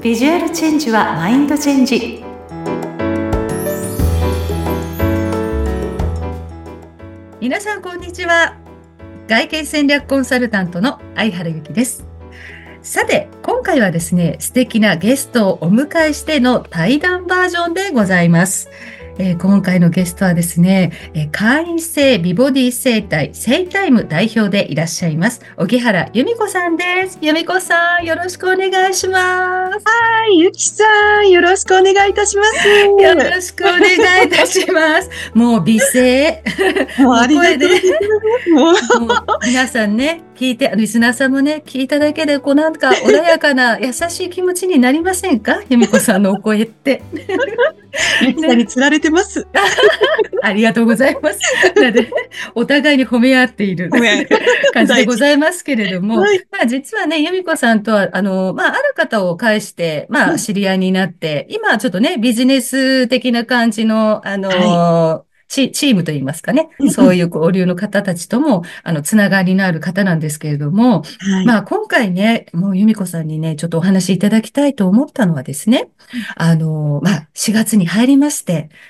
ビジュアルチェンジはマインドチェンジ。皆さんこんにちは。外見戦略コンサルタントの相原由紀です。さて、今回はですね、素敵なゲストをお迎えしての対談バージョンでございます。今回のゲストはですね、会員制美ボディ整体セイタイム代表でいらっしゃいます荻原由美子さんです。由美子さん、よろしくお願いします。 はい、ゆきさん、よろしくお願いいたします。 よろしくお願いいたします。もう美声。 もうありがとうございます。 もう皆さんね、聞いて、リスナーさんもね、聞いただけで、なんか穏やかな優しい気持ちになりませんか？由美子さんのお声って。 ゆきさんに釣られてます。 ありがとうございます。なので、お互いに褒め合っている感じでございますけれども、 はい、 実はね、由美子さんとは、ある方を介して、知り合いになって、今はちょっとね、ビジネス的な感じの、 はい、 チームといいますかね、そういう交流の方たちとも、つながりのある方なんですけれども、 はい、 今回ね、もう由美子さんにね、ちょっとお話しいただきたいと思ったのはですね、4月に入りまして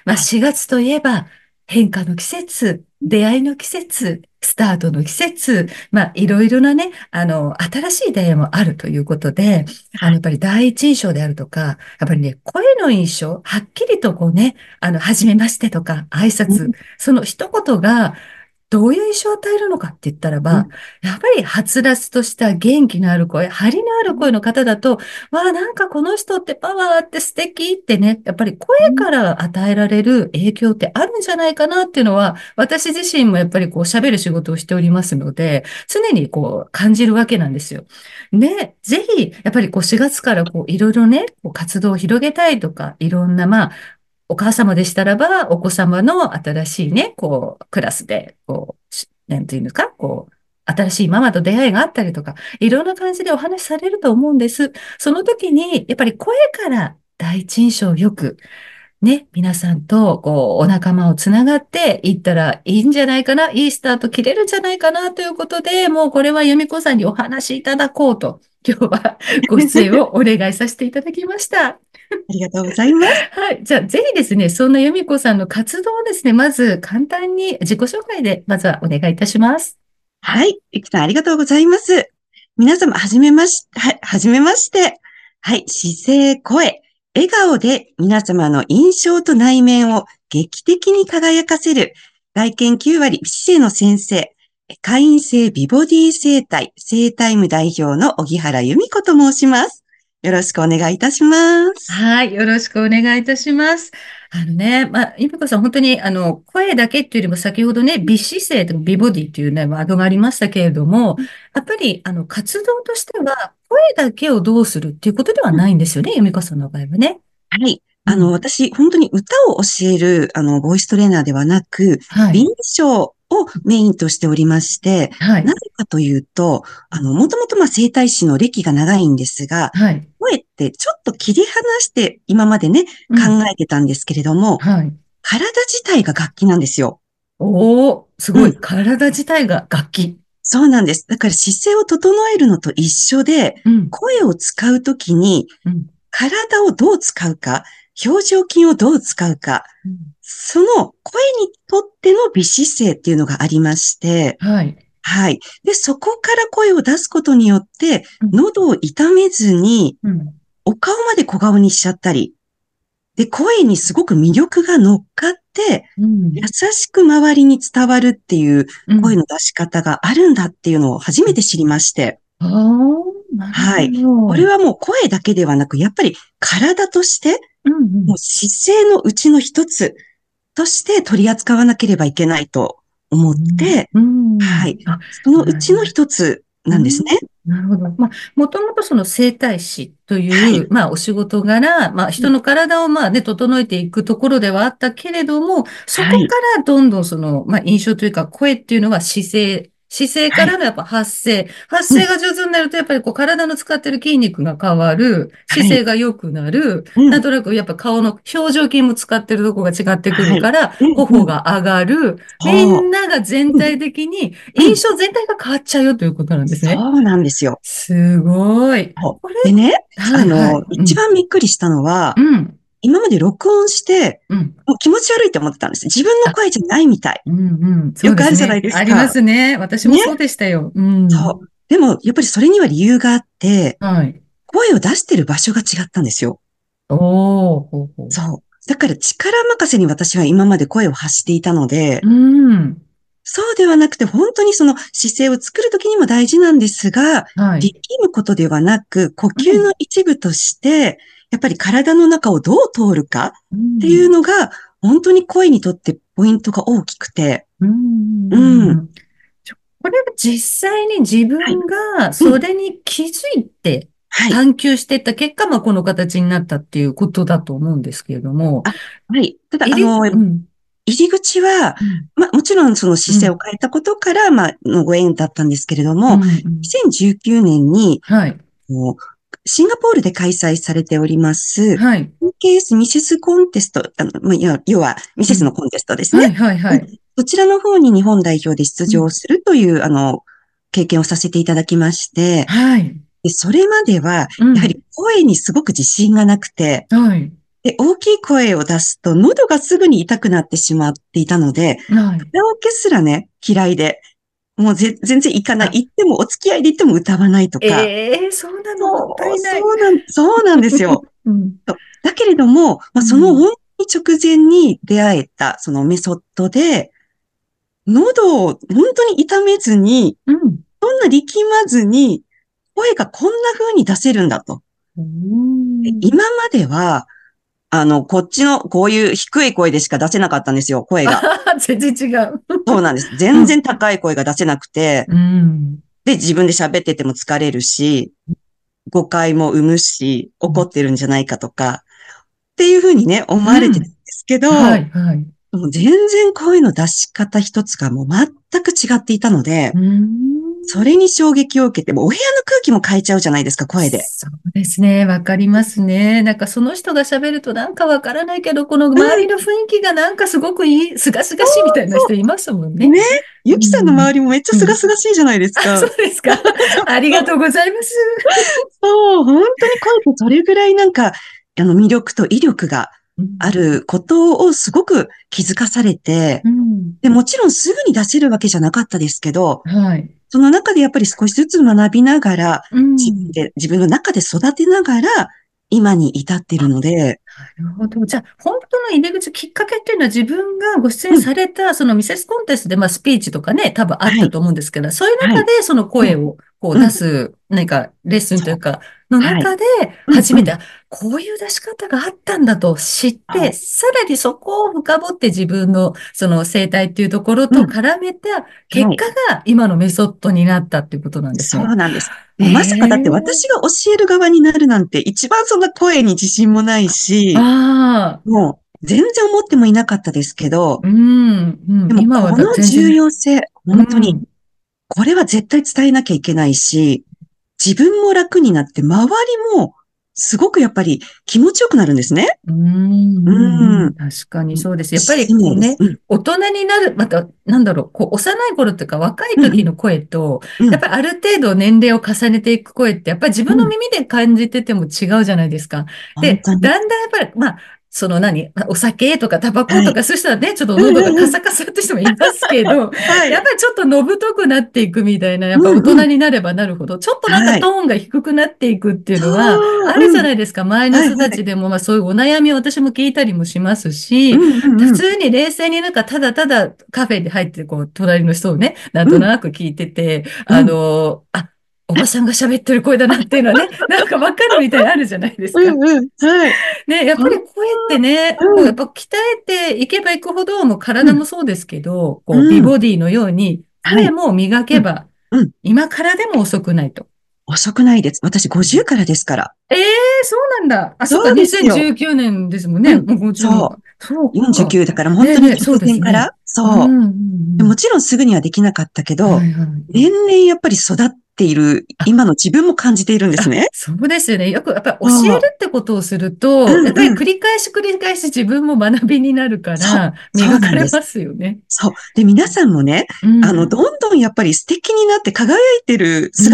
、4月といえば変化の季節、出会いの季節、スタートの季節、いろいろなね、新しい出会いもあるということで、やっぱり第一印象であるとか、やっぱりね、声の印象、はっきりとこうね、はじめましてとか、挨拶、その一言が、どういう印象を与えるのかって言ったらば、やっぱりはつらつとした元気のある声、張りのある声の方だと、なんかこの人ってパワーあって素敵ってね、やっぱり声から与えられる影響ってあるんじゃないかなっていうのは、私自身もやっぱりこう喋る仕事をしておりますので、常にこう感じるわけなんですよ。ね、ぜひ、やっぱりこう4月からこういろいろね、こう活動を広げたいとか、いろんなお母様でしたらば、お子様の新しいね、こう、クラスで、こう、なんていうんですか、こう、新しいママと出会いがあったりとか、いろんな感じでお話しされると思うんです。その時に、やっぱり声から第一印象よく、ね、皆さんと、こう、お仲間をつながっていったらいいんじゃないかな、いいスタート切れるんじゃないかな、ということで、もうこれは由美子さんにお話しいただこうと、今日はご出演をお願いさせていただきました。 ありがとうございます。 はい。じゃあ、ぜひですね、そんな由美子さんの活動をですね、まず簡単に自己紹介で、まずはお願いいたします。 はい、ゆきさん、ありがとうございます。皆様、はじめまし、はい、はじめまして。はい、姿勢、声、笑顔で皆様の印象と内面を劇的に輝かせる、外見9割美姿勢の先生、会員制美ボディ整体、整体務代表の荻原由美子と申します。よろしくお願いいたします。 はい。よろしくお願いいたします。由美子さん、本当に、声だけっていうよりも、先ほどね、美姿勢とか美ボディっていうね、ワードがありましたけれども、やっぱり、活動としては、声だけをどうするっていうことではないんですよね、由美子さんの場合はね。 はい。 うん。 私、本当に歌を教える、ボイストレーナーではなく、 はい。 臨床をメインとしておりまして、 はい。 なぜかというと、もともと整体師の歴が長いんですが、 はい。 声ってちょっと切り離して今までね、 うん。 考えてたんですけれども、 はい。 体自体が楽器なんですよ。 おー、すごい。 うん。 体自体が楽器。 そうなんです。だから姿勢を整えるのと一緒で、 うん。 声を使うときに、 うん。 体をどう使うか、表情筋をどう使うか、 うん。 その声にとっての美姿勢っていうのがありまして、 はい。 はい。で、そこから声を出すことによって、 うん。 喉を痛めずに、 うん。 お顔まで小顔にしちゃったり、で、声にすごく魅力が乗っかって、 うん。 優しく周りに伝わるっていううん。 声の出し方があるんだっていうのを初めて知りまして。 ああ、なるはい。こほど。 れはもう声だけではなく、やっぱり体として、 うんうん。 もう姿勢のうちの一つとして取り扱わなければいけないと思っうん。 て、 うん。 はい。そのうちのなるほど。 一つうん。 なんですね。 なるほど。もともとその整体師という、 はい。 お仕事柄、人の体を整えていくところではあったけれども、そこかはい。 らどんどん印象というか、声っていうのは姿勢、 姿勢かはい。 らのやっぱ発声。発うん。 声が上手になると、やっぱりこう体の使ってる筋肉が変わる。姿はい。 勢が良くなる。 うん。 なんとなくやっぱ顔の表情筋も使ってるとこが違ってくはい。 るから、 うん、うん。 頬が上がる。みんそなが全う。うん。 体的にうん。 印象全体が変わっちゃうよということなんですね。 そうなんですよ。 すごい。 そうこれ、 でね、 はいはい。う一ん。 番びっくりしたのは、 うん。 今まで録音して、 うん。 もう気持ち悪いって思ってたんです。自分のあ、 声じゃないみたい。 うんうん。そうよくですね。 あるじゃないですありまか。 すね。私もね。 そうでしたよ。うん。 そう。でも、やっぱりそれには理由があって、 はい。 声を出してる場所が違ったんですよ。 おー、ほうほそう。だから力任せに私は今まで声を発していたので、 う。うん。 そうではなくて本当にその姿勢を作るときにも大事なんですが、 はい。 力むことではなく、呼吸のうん。 一部として、やっぱり体の中をどう通るかうっていうん。 のが、本当に声にとってポイントが大きくて、 うん。ううん。 ん。これは実際に自はい。 分がうん。 それに気づいてはい。 探求していった結果、まあ、この形になったっていうことだと思うんですけれども、 あ、はい。ただ、 うん。 入り口は、 うん。 まあ、もちろんそのうん。 姿勢を変えたことから、まあ、のご縁だったんですけれども、 うん。うん。 2019年に、 はい。 こうシンガポールで開催されております、 はい。 KS ミセスコンテスト、まあ、要は、ミうん。 セスのコンテストですね。 はい、はい、はうん。 い。 そちらの方に日本代表で出うん。 場するという、経験をさせていただきまして、 はい。 で、それまでは、 うん。 やはり声にすごく自信がなくて、 はい。 で、大きい声を出すと喉がすぐに痛くなってしまっていたので、 はい。 カラオケすらね、嫌いで、もう全然行かない。 あ、 行ってもお付き合いで行っても歌わないとか、 ええそうなのもったそう、 いない。 そうなんですよ。 うん。 そうだけれども、まあ、そのうん。 本当に直前に出会えた、そのメソッドで、喉を本当に痛めずに、 うん。 そんな力まずに、声がこんな風に出せるんだと。 うん。 今までは、こっちの、こういう低い声でしか出せなかったんですよ、声が。 あ、全然違う。 そうなんです。 うん。 全然高い声が出せなくて、 うん。 で、自分で喋ってても疲れるし、誤解も生むし、怒ってるんじゃないかとか、っていうふうにね、思われてたんでうん。 すけど、 はい、はい。 もう全然声の出し方一つがもう全く違っていたので、 うん。 それに衝撃を受けて、もうお部屋の空気も変えちゃうじゃないですか、声で。 そうですね。わかりますね。なんかその人が喋るとなんかわからないけど、このうん、 周りの雰囲気がなんかすごくいい、すがすがしいみたいな人いますもんね。 ね。ゆうきさんの周ん。 りもめっちゃうん。 清々しいじゃないですあ、そか。 うですか。ありがとうございます。 そう、本当に声ってそれぐらいなんか、魅力と威力があうん。 ることをすごく気づかされて、 うん。 で、もちろんすぐに出せるわけじゃなかったですけど、 はい。 その中でやっぱり少しずつ学びながら、 うん。 自分の中で育てながら、今に至っているので、 なるほど。じゃあ、本当の入り口、きっかけっていうのは自分がご出演うん、 された、そのミセスコンテストで、まあ、スピーチとかね、多分あっはい、 たと思うんですけど、そういうはい、 中でそのうん、 声をこううん、 出す、何かレッスンというそう、 か、のはい、 中でうん、 初めて、 うん、 あこういう出し方があったんだと知って、 そさらにそこを深掘って自分のその生態っていうところう、 とうん、 絡めた結果はい、 が今のメソッドになったっていうことなんですそね。 うなんです。もうまさかだっへえ。 て私が教える側になるなんて一番そんな声に自信もないし、 ああ、 もう全然思ってもいなかったですけど、 うん、うん、 でも今はこの重全然、 要性、 う本当に、 ん。 これは絶対伝えなきゃいけないし、自分も楽になって周りもすごくやっぱり気持ちよくなるんですね。 うん、 ううん、うん。 ん。確かにそうです。やっぱり使命です。 こうね、 うん。 大人になる、また、なんだろう、こう、幼い頃っていうか若いうん、うん、 時の声と、 うん、 やっぱりある程度年齢を重ねていく声って、やっぱり自分のうん。 耳で感じてても違うじゃないですか。で、 本当に。 だんだんやっぱり、まあ、そのお酒とかタバコはい。 とかそういう人はね、ちょっとうん、 喉がカうん、うん。 サカサって人もいますけど、 はい。 やっぱりちょっとのぶとくなっていくみたいな、やっぱ大うん、うん。 人になればなるほど、ちょっとなんかはい。 トーンが低くなっていくっていうそのは、あう、 るじゃうん。 ないですか。周りのはい、 人たはい。 ちでも、まあそういうお悩みを私も聞いたりもしますし、 うん、うん、うん。 普通に冷静になんかただただカフェで入ってこう、隣の人をね、なんとうん、 なく聞いてて、 うん。 おばさんが喋ってる声だなっていうのはね、なんかわかるみたいにあるじゃないですか。 うん、うん。はい。 ね、やっぱほん、 り声ってね、こううん、 やっぱ鍛えていけばいくほど、もううん、 体もそうですけど、こう美うん。 ボディのようにはい。 声も磨うん、 けば、 うん。 今からでも遅くないと。 遅くないです。私50からですから。 ええそうなんだ。あ、そっか、 そうですよ。 2019年ですもんね。 うん。 もう50も。 そう。 そうか。 49だから本当にねえねえ、そうで直前かすね。 ら。そう。 うん、うん、うん。 でもちろんすぐにはできなかったけど、 はい、はい。 年々やっぱり育っている、今の自分も感じているんですね。 そうですよね。よく、やっぱり教えるそう。 ってことをすると、やっぱりうんうん。 繰り返し繰り返し自分も学びになるかそう。 ら、 そうなんです。 磨かれますよね。 そう。で、皆さんもね、 うん、 どんどんやっぱり素敵になって輝いてるうん、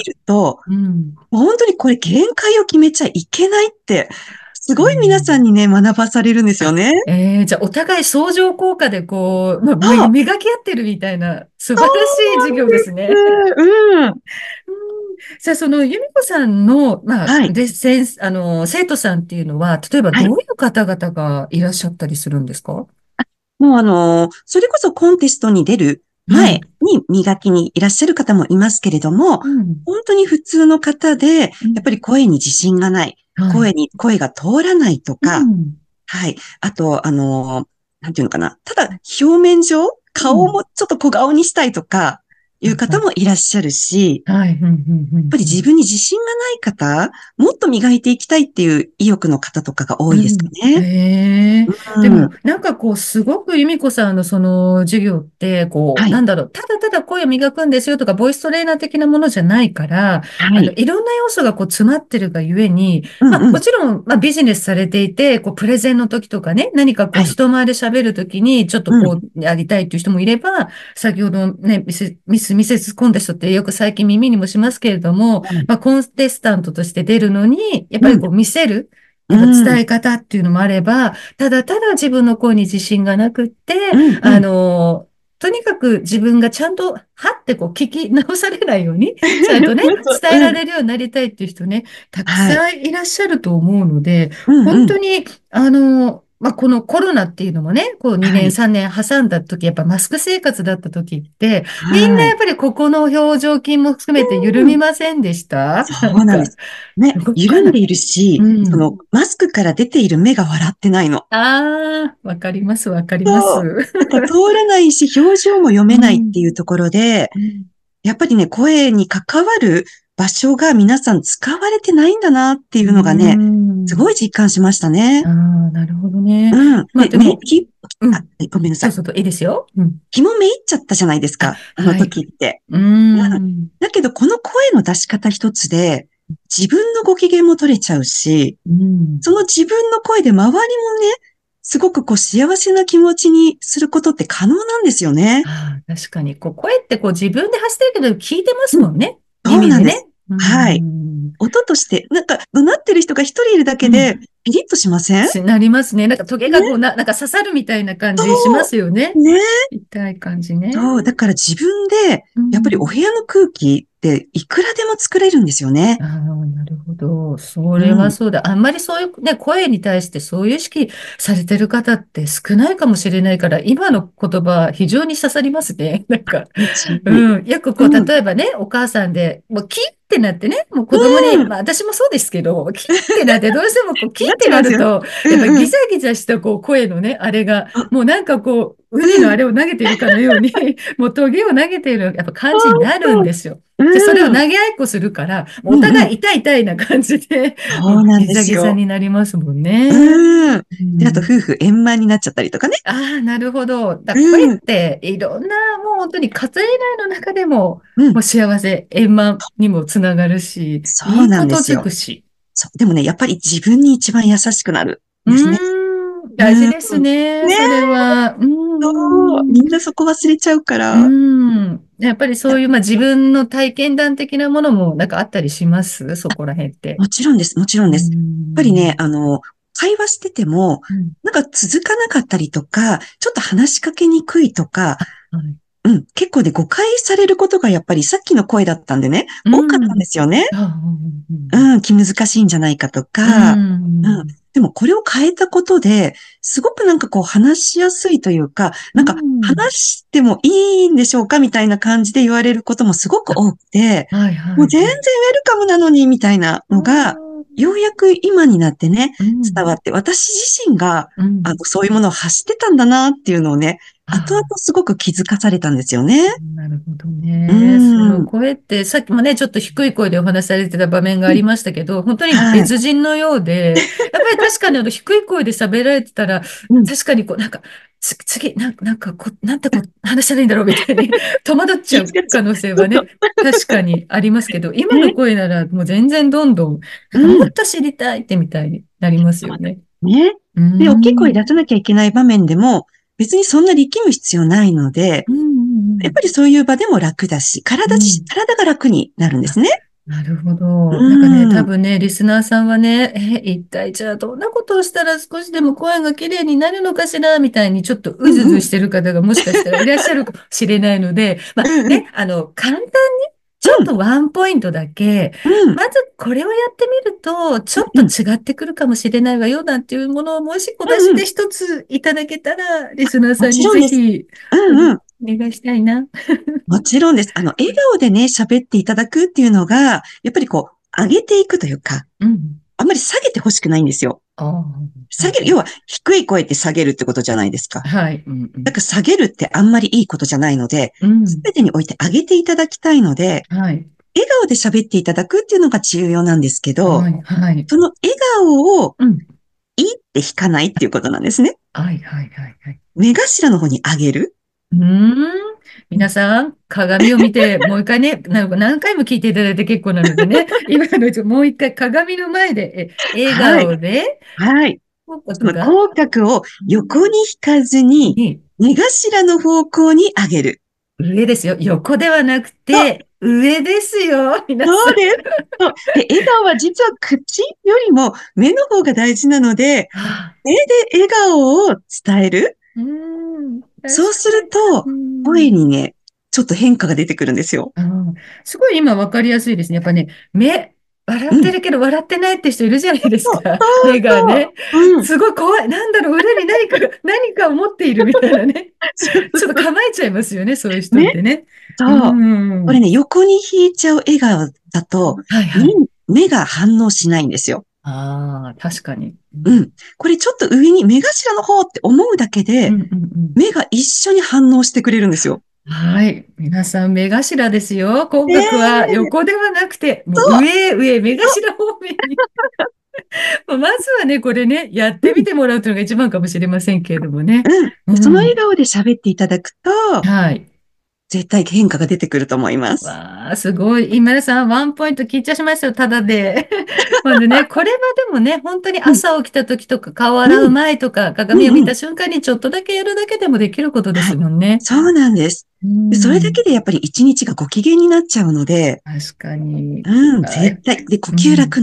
姿を見ると、 うん。 もう本当にこれ限界を決めちゃいけないって、すうごい皆さんんにね、学ばされるんですよね。 じゃあ、お互い相乗効果で、こう、まあ、 そう。 磨き合ってるみたいな、素そ晴らしい授業ですうね。 なんです。うん。 うんじゃあ、その、由美子さんの、まあ、 はい。 で、生徒さんっていうのは、例えばはい。 どういう方々がいらっしゃったりするんですか？ もうそれこそコンテストに出るはい。 前に磨きにいらっしゃる方もいますけれども、 うん。 本当に普通の方で、やうん。 っぱり声に自信がない、 はい。 声が通らないとうか、 ん。 はい。あと、なんていうのかな。ただ、表面上、顔うん。 もちょっと小顔にしたいとか、いうはい。 方もいらっしゃるし、 はい。うん。うん。うん。 ぱり自分に自信がない方、もっと磨いていきたいっていう意欲の方とかが多いですかうん。 ね。 でも、 うん。 なんかこう、すごく由美子さんのその授業って、こう、なはい。 んだろう、ただただ声を磨くんですよとか、ボイストレーナー的なものじゃないから、 はい。 いろんな要素がこう詰まってるがゆえに、まあ、 うんうん。 もちろん、まあ、ビジネスされていて、こう、プレゼンの時とかね、何かこう、 はい。 人前で喋る時に、ちょっとうん。 こう、やりたいっていう人もいれば、先ほどね、ミセスコンテストってよく最近耳にもしますけれども、 はい。 まあ、コンテスタントとして出るのに、やっぱうん。 りこう、見せる、 うやっぱ伝ん。 え方っていうのもあれば、ただただ自分の声に自信がなくって、 うん。うん。 とにかく自分がちゃんと、はってこう聞き直されないように、ちゃんとね、伝えうん。 られるようになりたいっていう人ね、たくはい。 さんいらっしゃると思うので、 うんうん。 本当に、まあ、このコロナっていうのもね、こう2年はい。 3年挟んだ時、やっぱマスク生活だった時って、みんはい。 なやっぱりここの表情筋も含めて緩うん。 みませんでしたそなんか、 うなんです。ね、 動かない。 緩んでいるし、 うん。 マスクから出ている目が笑ってないの。 ああ、わかります、わかります。 そう。なんか通らないし、表情も読めないってうん。 いうところで、 うんやっぱりね、声に関わる場所が皆さん使われてないんだなっていううのがね、すごん。 い実感しましたね。 ああ、なるほどね。 うん。で、 まあでも、 あ、 うん。 ごめんなさい。 どうぞいいですよ。うん。 気もめいっちゃったじゃないですか。あのはい。 時って。 ううん。 ん。 だけど、この声の出し方一つで、自分のご機嫌も取れちゃうし、 うん。 その自分の声で周りもね、すごくこう幸せな気持ちにすることって可能なんですよね。 ああ、確かに、こう、声ってこう自分で発してるけど聞いてますうん。 もんね。 そうなんです。 耳でね。うはい。 ん。 音として、なんか、怒鳴ってる人が一人いるだうん。 けで、ピリッとしませんなりますね。なんかトゲがこうね。 なんか刺さるみたいな感じしまそすよね。 う。ね。 痛い感じね。 そう。だから自分で、 うやっぱりお部ん。 屋の空気っていくらでも作れるんですよね。 ああ、なるほど。それはうん。 そうだ。あんまりそういうね、声に対してそういう意識されてる方って少ないかもしれないから、今の言葉非常に刺さりますね。なんか、 間違いない。 うん。よくこう、 うん。 例えばね、お母さんで、もうキーってなってね、もう子供に、 うん。 まあ私もそうですけど、キーってなって、どうしてもこう、キーなっってちゃいますよ。 なると、やっぱうんうん。 ギザギザしたこう、声のね、あれが、 あ、 もうなんかこう、海のうん。 あれを投げているかのように、もうトゲを投げている、やっぱ感じになるん本ですよ。 当。 で、それを投うん。 げ合いっこするから、もうおうんうん。 互い痛い痛いな感じで、もうそうなんギザギザですよ。 になりますもんね。 うん。で、あとうん、 夫婦円満になっちゃったりとかね。 ああ、なるほど。 う声っん。 ていろんな、もう本当に家庭内の中でも、 うん。 もう幸せ、円満にもつながるし、 そういいことなんですよ。 尽くし。 そう。でもね、やっぱり自分に一番優しくなるんうですね。 大事うん。 ですね、 ねそれは。 そう。みんなそこ忘れちゃうかうら。 ん。やっぱりいや、 そういう、まあ自分の体験談的なものもなんかあったりしますそこら辺って。 もちろんです。もちろんうです。やっぱりね、 ん。 会話してても、 うん。 なんか続かなかったりとか、ちょっと話しかけにくいとか、 はい。 うん、結構ね、誤解されることがやっぱりさっきの声だったんでね、 う多かったんでん。 すよね。 あ、うん。 うん、気難しいんじゃないかとうか、うん。 ん。 でもこれを変えたことで、すごくなんかこう話しやすいというか、 うなんかん。 話してもいいんでしょうかみたいな感じで言われることもすごくあ、 多くて、 はいはい。 もう全然ウェルカムなのにみたいなうのが、 ん。 ようやく今になってね、 うん。 伝わって、私自身が、 うん。 そういうものを発してたんだなっていうのをね、 後々 あすごく気づかされたんですよね。 なるほどうーね。そのん。 声って、さっきもね、ちょっと低い声でお話しされてた場面がありましたけど、本当にはい。 別人のようで、やっぱり確かに低い声で喋られてたら、 うん。 確かに次、なんて話したらいいんだろうみたいに戸惑っちゃう可能性はね、確かにありますけど、今のね。 声ならもう全然どんどん、 うん。 もっと知りたいってみたいになりますよね。 ね。 うーで、大きい声ん。 出さなきゃいけない場面でも、別にそんな力む必要ないので、 うんうんやっぱりそういう場でも楽だし、 うん。うん。 体が楽になるんですね。 なるほうど。なんかね、多ーん。 分ね、リスナーさんはね、一体じゃあどんなことをしたら少しでも声が綺麗になるのかしら、みたいにちょっとうずううんうん。 ずしてる方がもしかしたらいらっしゃるかもしれないので、まあうんうん。 ね、簡単にちょっとワンポイントだけ、 うん。 まずこれをやってみると、ちょっとうん。 違ってくるかもしれないわよ、なんていうものをもし小出うんうん。 しで一ついただけたら、リスナーもさんにちろんです。 ぜひうんうん。 お願いしたいな。 もちろんです。笑顔でね、喋っていただくっていうのが、やっぱりこう、上げていくというか、 うん。 あんまり下げてほしくないんですよ。 ああ、はい要は低い声って下げるってことじゃないですか。 はい。うんうん。 だから下げるってあんまりいいことじゃないので、すうん。 べてにおいて上げていただきたいので、 はい。 笑顔で喋っていただくっていうのが重要なんですけど、 はい、はい。 その笑顔をうん。 いいって引かないっていうことなんですね。 はい、はい、はい、はい。 目頭の方に上げる。 うーん。皆さん、鏡を見て、もう一回ね、何回も聞いていただいて結構なのでね、今のもう一回鏡の前で、笑はい。 顔で、 はい。 口その角が、 口角を横に引かずに、 に、 目頭の方向に上げる。 上ですよ。横ではなくそう、 て、上ですよ。皆さん。 そうです。そうで、笑顔は実は口よりも目の方が大事なので、 あ目で笑顔を伝える。 うーん。 そうす確かに。 ると、 うーん。 声にね、ちょっと変化が出てくるんですよ。 あーすごい今わかりやすいですね。やっぱね、笑うん。 ってるけど笑ってないって人いるじゃないですそう、 か。 そう目がそう。 ね。 うん。 すごい怖い。なんだろう、裏に何かを持っているみたいなね。ちょっと構えちゃいますよね、そういう人っね。 てね。うーそう。これん。 ね、横に引いちゃう笑顔だと、目はいはい。 目が反応しないんですよ。 ああ、確かに。ううん、 ん。これちょっと上に目頭の方って思うだけで、 うん、うん。うん。 目が一緒に反応してくれるんですよ。 はい。皆さん、目頭ですよ。口ね角はえ。 横ではなくて、もうそう。 目そう。 頭方面に。まずはね、これね、やってみてもらうというのが一番かもしれませんけれどもね。 うん。 うでその笑ん。 顔で喋っていただくと、 はい。 絶対変化が出てくると思います。 わあ、すごい。今田さん、ワンポイント聞いちゃしましたよ、ただで。ほんでね、これはでもね、本当にうん。 朝起きた時とか、顔をう洗うん。 前とか、鏡をうん。うん。 見た瞬間にちょっとだけやるだけでもできることではい。 すもんね。 そうなんです。 うでそれだけん。 でやっぱり一日がご機嫌になっちゃうので、 確かに。 うん、 はい。 絶対。で、呼うん。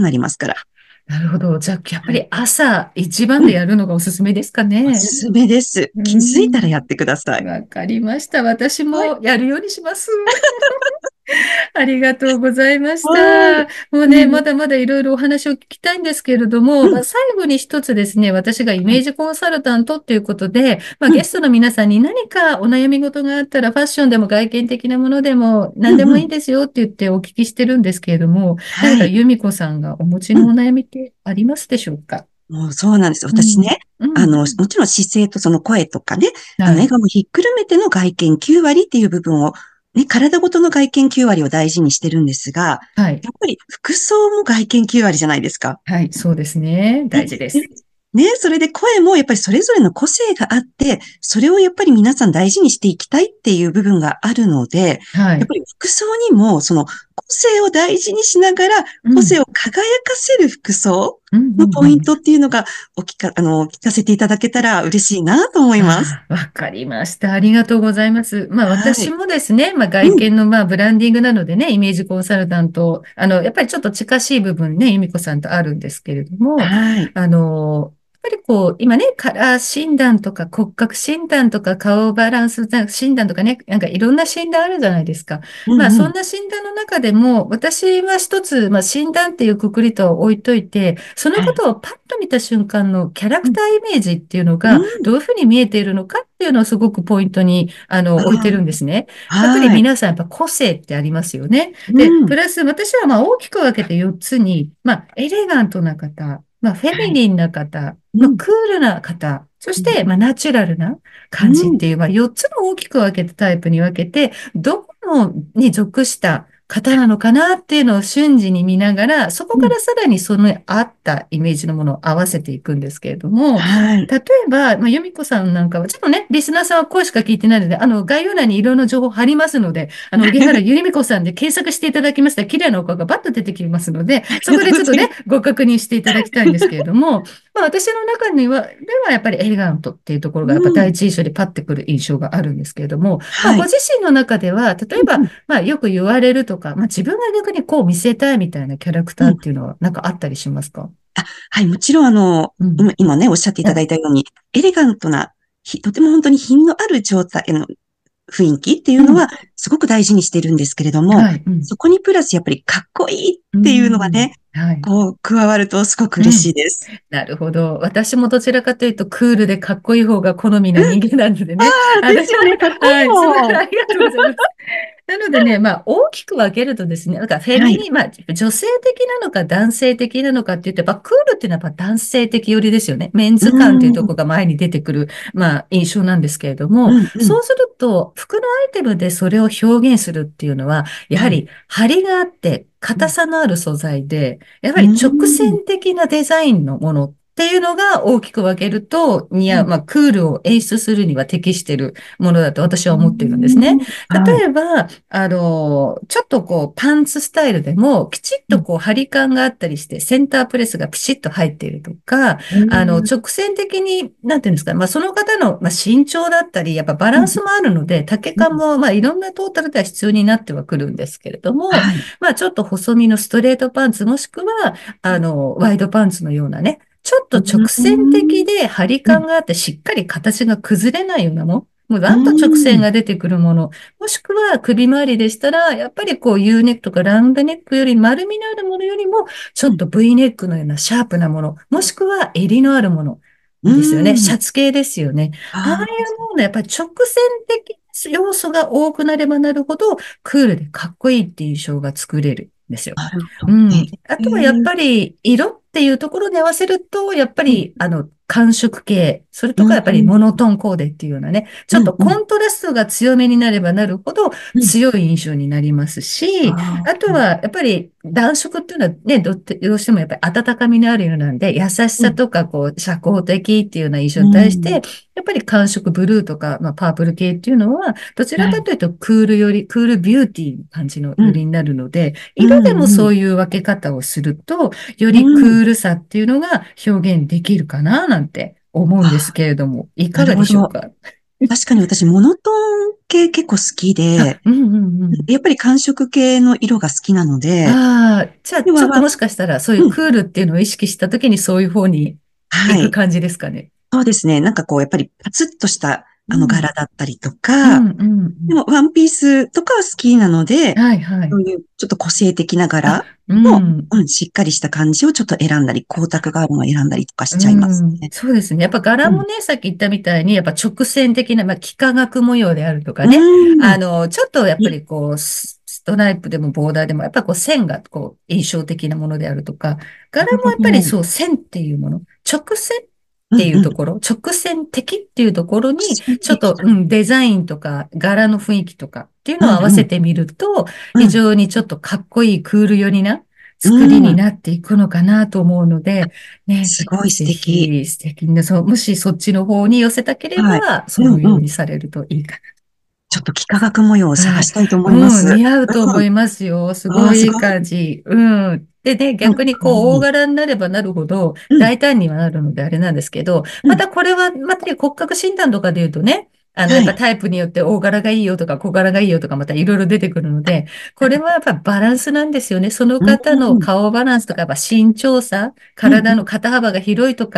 吸楽になりますから。 なるほど。じゃあ、やっぱはい。 り朝一番うん。 でやるのがおすすめですかね。 おすすめです。 う気づいたらん。 やってください。 わかりました。私はい。 もやるようにします。ありがとうございましはい。 た。もうね、 うん。 まだまだいろいろお話を聞きたいんですけれども、 うん。 最後に一つですね、私がイはい。 メージコンサルタントっていうことで、 うん。 ゲストの皆さんに何かお悩み事があったら、ファッションでも外見的なものでもうん。 何でもいいうん。 ですよって言ってお聞きしてるんですけれども、何はい。 か由美子さんがお持ちうん。 のお悩みってありますでしょうか？ もうそうなんです。 うん、 私ね、 うん、 もちろん姿勢とその声とかね、笑はい、 顔もひっくるめての外見9割っていう部分を、ね、体ごとの外見9割を大事にしてるんですが、 はい、 やっぱり服装も外見9割じゃないですか。 はい、そうですね。 ね、 大事です。 ね、それで声もやっぱりそれぞれの個性があって、それをやっぱり皆さん大事にしていきたいっていう部分があるので、 はい、 やっぱり服装にもその個性を大事にしながら、 うん、 個性を輝かせる服装うん、うん、 のポイントうん。 っていうのが聞かせていただけたら嬉しいなと思います。 ああ、わかりました。ありがとうございます。私はい。 もですね、外うん、 見のブランディングなのでね、イメージコンサルタント、やっぱりちょっと近しい部分ね、由美子さんとあるんですけれども、 はい。 やっぱりこう、今ね、カラー診断とか骨格診断とか顔バランス診断とかね、なんかいろんな診断あるじゃないですか。 うんうん。 そんな診断の中でも、私は一つ、診断っていうくくりと置いといて、そのはい。 ことをパッと見た瞬間のキャラうん、 クターイメージっていうのが、 うん。 どういうふうに見えているのかっていうのをすごくポイントに、 あ置いてるんですね。 あ、 やっぱりはい。 皆さんやっぱ個性ってありますよね。 うで、プん。 ラス私は大きく分けて4つに、エレガントな方、 まあ、フェはい。 ミニンな方、まあ、 うん。 クールな方、そしうん。 て、まあ、ナチュラルなうん。 感じっていう、まあ、4つの大きく分けてタイプに分けて、どこのに属した方なのかなっていうのを瞬時に見ながら、そこうん。 からさらにその合ったイメージのものを合わせていくんですけれども、 はい。 例えば、まあ、由美子さんなんかは、ちょっとね、リスナーさんは声しか聞いてないので、概要欄にいろんな情報貼りますので、荻原由美子さんで検索していただきましたら、綺麗なお顔がバッと出てきますので、そありがこでちょっとね、 とうございます。 ご確認していただきたいんですけれども、まあ、私の中には、ではやっぱりエレガントっていうところうがやっぱ第ん。 一印象でパッてくる印象があるんですけれども、まあ、 はい。 ご自身の中では、例えば、 うん。 まあ、よく言われるとか、まあ、自分が逆にこう見せたいみたいなキャラクターっうん。 ていうのは、なんかあったりしますか？ はい。もちろん、 うん。 今ね、おっしゃっていただいたように、エレガントな、とても本当に品のある状態の雰囲気っていうのは、 うん。 すごく大事にしてるんですけれども、 はい。うん。 そこにプラスやっぱりかっこいいっうていうのがん。 ね、 はい。 こう、加わるとすごく嬉しいうん。 です。 なるほど。私もどちらかというと、クールでかっこいい方が好みな人間なのでね。あの、 ですよね。かっこいはい、すごい、 いもん。 ありがとうございます。なのでね、まあ、大きく分けるとですね、なんかフェはい。 ミニン、まあ、女性的なのか男性的なのかって言って、やっぱクールっていうのはやっぱ男性的寄りですよね。メンうズ感っていうところん。 が前に出てくる、まあ、印象なんですけれども、 うん。うん。 そうすると、服のアイテムでそれを表現するっていうのは、やははい。 り張りがあって、 うん。 硬さのある素材で、やはうり直ん。 線的なデザインのものっていうのが大きく分けると似合う、 うん。 まあ、クールを演出するには適しているものだと私はう思っているんですね。 ん。はい。 例えば、ちょっとこう、パンツスタイルでも、きちっうん。 とこう、張り感があったりして、センタープレスがピシッと入っているとか、 うん。 直線的に、なんていうんですか、まあ、その方の、まあ、身長だったり、やっぱバうん。 ランスもあるので、丈うん。 感も、まあ、いろんなトータルでは必要になってはくるんですけれども、 はい。 まあ、ちょっと細身のストレートパンツ、もしくは、ワイドパンツのようなね、ちょっとう直線的ん。 で張りうん。 感があってしっかり形が崩れないようなもの、もううわんと直線ん。 が出てくるもの、もしくは首周りでしたら、やっぱりこう U ネックとかラウンドネックより丸みのあるものよりも、ちょうん。 っと V ネックのようなシャープなもの、もしくは襟のあるものうですよね。シャん。 ツ系ですよね。ああいうああ、 もの、やっぱり直線的要素が多くなればなるほど、クールでかっこいいっていう印象が作れるんですよ。 なるほど。 うん。あとはやっぱり色っていうところに合わせると、やっぱうん。 り寒色系、それうとかやっぱりん。 モノトーンコーデっていうようなね、ちょっうん。うん。 とコントラストが強めになればなるほどうん。 強い印象になりますし、 ああ、 あとはやっぱり暖色っていうのはね、どうしてもやっぱり温かみのあるようなんで、優しうん。 さとかこう社交的っていうような印象うに対して、 ん。 やっぱり寒色ブルーとか、まあ、パープル系っていうのは、どちらはい。 かというとクールより、クールビューティーな感じのうん。 よりになるので、 う色でもん。うん。 そういう分け方をすると、ようりクん。 ールさっていうのが表現できるかななんて思うんですああ、 けれども、いなかがでるほど。 しょうか？ 確かに私、モノトーン系結構好きで、 あ、うんうんうん。 やっぱり寒色系の色が好きなので、 ああ、じゃあちょっとでは、 もしかしたらそういううん。 クールっていうのを意識したときにそういう方にはい。 行く感じですかね？ そうですね。なんかこう、やっぱりパツッとしたうん。 柄だったりとうんか、 うんうん。 でもワンピースとかは好きなので、 はいはい。 そういうちょっと個性的なあ、 柄うの、 ん。 うん、しっかりした感じをちょっと選んだり、光沢があるのを選んだりとかしうちゃいますん、 ね。 そうですね。やっぱ柄うん。 もね、さっき言ったみたいに、やっぱ直線的な、まあ、幾何学模様であるとかうね。 ん。 ちょっとやっぱね、 りこう、ストライプでもボーダーでも、やっぱこう線がこう印象的なものであるとか、柄なるほもやっぱりど。 そう線っていうもの、直線ってうんうん。 いうところ、直線的っていうところに、 線ちょっと、 的な。 うん、デザインとか柄の雰囲気とかっていうのを合わうんうん。 せてみると、非うん。 常にちょっとかっこいいクール寄りなう作りにん。 なっていくのかなと思うので、ね、 すごい素ぜ敵。 ひ素敵な、もしそっちの方に寄せたけれはい。 ば、そうんうん。 のようにされるといいかちょっと幾何学模様をな。はい。 探したいと思いまうん、 す。 似合うとうん。 思いますよ。すああ、 ごいいいすごい。 感じ。うん。でね、 なんか、 逆にこう、大柄になればなるほど、 うん。 大胆にはなるのであれなんですけど、 うん。 またこれは、また骨格診断とかで言うとね、やっぱはい。 タイプによって大柄がいいよとか小柄がいいよとかまたいろいろ出てくるので、これはやっぱバランスなんですよね。そのうん。 方の顔バランスとか、やっぱ身長差、 うん。うん。 体の肩幅が広いとか、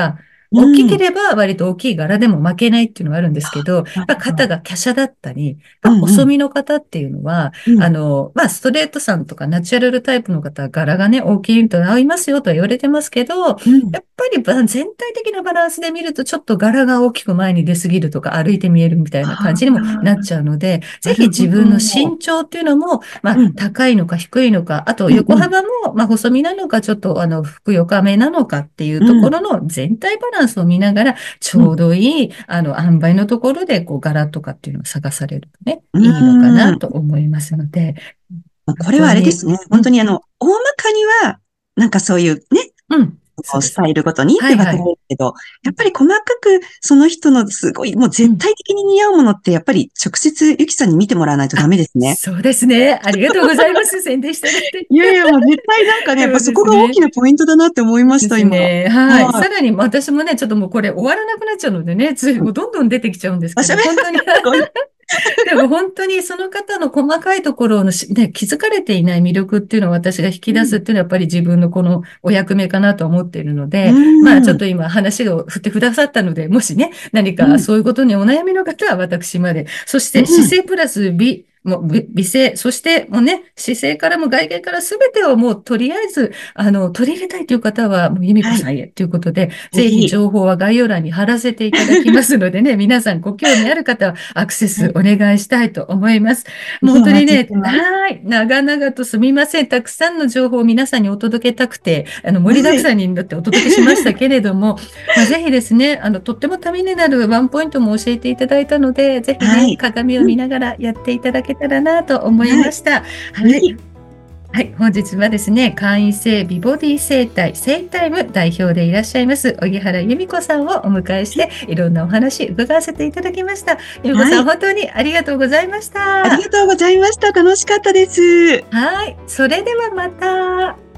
大きうん。 ければ割と大きい柄でも負けないっていうのはあるんですけど、やっぱなるほど。 肩が華奢だったり、やっぱうんうん。 細身の方っていうのは、 うん。 ストレートさんとかナチュラルタイプの方は柄がね、大きいと合いますよとは言われてますけど、 うん。 やっぱり全体的なバランスで見るとちょっと柄が大きく前に出すぎるとか歩いて見えるみたいな感じにもあなっちゃうので、ぜひあ、なるほ自分の身ど。 長っていうのも、 うん。 高いのか低いのか、あとうんうん。 横幅も、細身なのか、ちょっとふくよかめなのかっていううん。 ところの全体バランスを見ながら、ちうん。 ょうどいい、塩梅のところで、柄とかっていうのを探されるとね、 ういいのかなん。 と思いますので、本これは当に、 あれですね。 うん、 本当に大まかには、なんかそういうね、 うん、そうですね。 スタイルごとにって分かれはいはい。 るけど、やっぱり細かくその人のすごい、もううん。 絶対的に似合うものって、やっぱり直接ゆきさんに見てもらわないとダあ、 メですね。 そうですね。ありがとうございます。宣伝していただいて。 いやいや、もう絶対なんかね、やっぱそうそこが大ですね。 きなポイントだなって思いましでた、今。 すね。はい。 はい。 さらに私もね、ちょっともうこれ終わらなくなっちゃうのでね、もうどんどん出てきちゃうんですけど、 おしゃべり、 本当にごめん。 でも本当にその方の細かいところのね、気づかれていない魅力っていうのを私が引き出すっていうのはやっぱり自分のこのお役目かなと思っているのうで、ちょっん。 と今話を振ってくださったので、もしね、何うん。 かそういうことにお悩みの方は私まで、そしうて姿ん。 勢プラス美、もう美声、そしてもうね、姿勢からも外見から全てをもうとりあえず、取り入れたいという方は、もう由美子はい。 さんへということで、ぜひぜひ。 情報は概要欄に貼らせていただきますのでね、皆さんご興味ある方はアクセはい。 スお願いしたいと思います。もうぜひお待ちし本当にね、 てます。 はい、長々とすみません。たくさんの情報を皆さんにお届けたくて、盛りだくはい。 さんになってお届けしましたけれども、ぜひですね、とってもためになるワンポイントも教えていただいたので、ぜひね、 はい。 鏡をうん。 見ながらやっていただけたらなと思いはい。 ました。はい。 ぜひ。 はい、本日はですね、会員制美ボディ整体、整体部代表でいらっしゃいます、荻原由美子さんをお迎えして、いろんなお話伺わせていただきました。由美子さん、 はい。 本当にありがとうございましありがた。 とうございました。楽しかったです。 はい、それではまた。